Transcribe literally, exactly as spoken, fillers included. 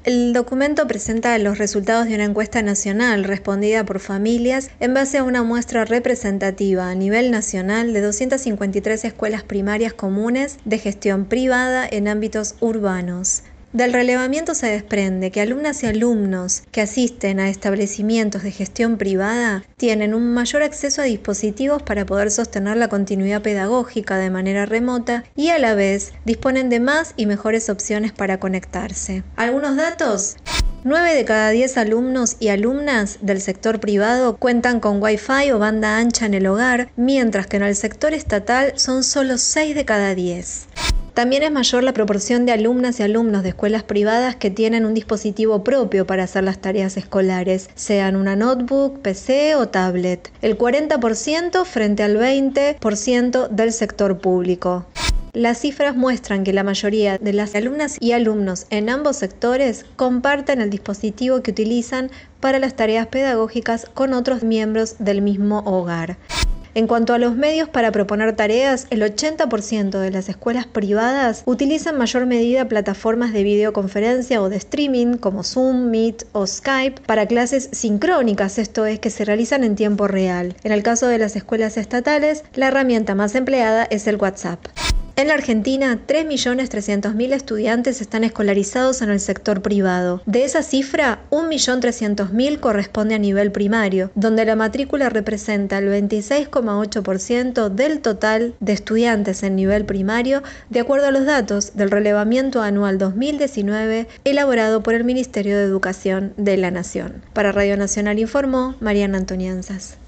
El documento presenta los resultados de una encuesta nacional respondida por familias en base a una muestra representativa a nivel nacional de doscientas cincuenta y tres escuelas primarias comunes de gestión privada en ámbitos urbanos. Del relevamiento se desprende que alumnas y alumnos que asisten a establecimientos de gestión privada tienen un mayor acceso a dispositivos para poder sostener la continuidad pedagógica de manera remota y a la vez disponen de más y mejores opciones para conectarse. ¿Algunos datos? nueve de cada diez alumnos y alumnas del sector privado cuentan con Wi-Fi o banda ancha en el hogar, mientras que en el sector estatal son solo seis de cada diez. También es mayor la proporción de alumnas y alumnos de escuelas privadas que tienen un dispositivo propio para hacer las tareas escolares, sean una notebook, P C o tablet. El cuarenta por ciento frente al veinte por ciento del sector público. Las cifras muestran que la mayoría de las alumnas y alumnos en ambos sectores comparten el dispositivo que utilizan para las tareas pedagógicas con otros miembros del mismo hogar. En cuanto a los medios para proponer tareas, el ochenta por ciento de las escuelas privadas utilizan en mayor medida plataformas de videoconferencia o de streaming como Zoom, Meet o Skype para clases sincrónicas, esto es, que se realizan en tiempo real. En el caso de las escuelas estatales, la herramienta más empleada es el WhatsApp. En la Argentina, tres millones trescientos mil estudiantes están escolarizados en el sector privado. De esa cifra, un millón trescientos mil corresponde a nivel primario, donde la matrícula representa el veintiséis coma ocho por ciento del total de estudiantes en nivel primario, de acuerdo a los datos del relevamiento anual dos mil diecinueve elaborado por el Ministerio de Educación de la Nación. Para Radio Nacional informó Mariana Antonianzas.